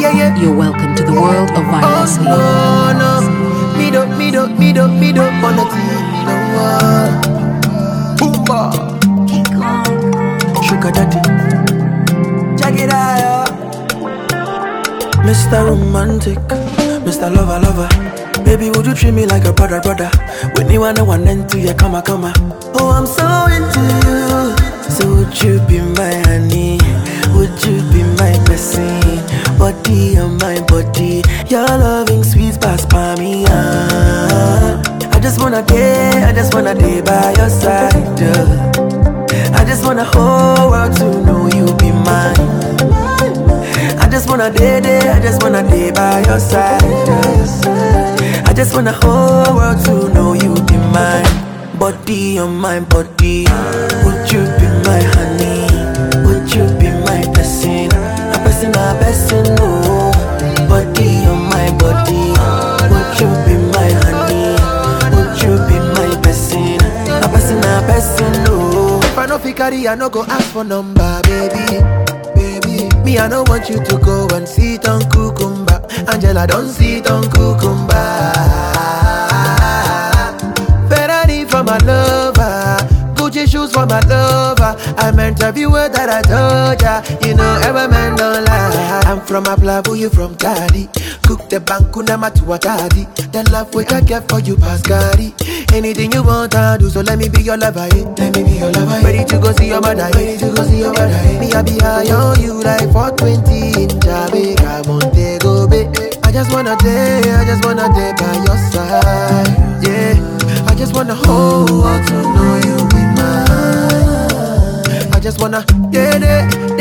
You're welcome to the world of violence. Oh no, me don't wanna see no Boomba, sugar daddy, check it out, Mr. Romantic, Mr. Lover. Baby, would you treat me like a brother? When you wanna one end to your come. Oh, I'm so into you. So would you be my honey? Would you be my blessing? Body on my body, your loving sweet past by me. I just wanna day by your side. I just wanna whole world to know you be mine. I just wanna day by your side. I just wanna whole world to know you be mine. Body on my body, would you be my honey? Would you be my blessing? A blessing, no. Body on my body, would you be my honey? Would you be my blessing? A blessing, no. If I no fit carry, I no go ask for number, baby. Me, I don't want you to go and sit on cucumber. Angela, don't sit on cucumber. Ferrari for my lover, Gucci shoes for my lover. I meant every word that I told ya. You know every man don't lie. I'm from Ablabu, you from Tadi. Cook the bankuna matuatadi. The love which I get for you, Pascari. Anything you want, I do. So let me be your lover, eh? Let me be your lover. Ready to go see your mother, ready to go see your mother. Me, I be high on you like 420 in Jamaica, Montego Bay. I just wanna day by your side, yeah. I just wanna hold on to know you be mine. I just wanna, yeah.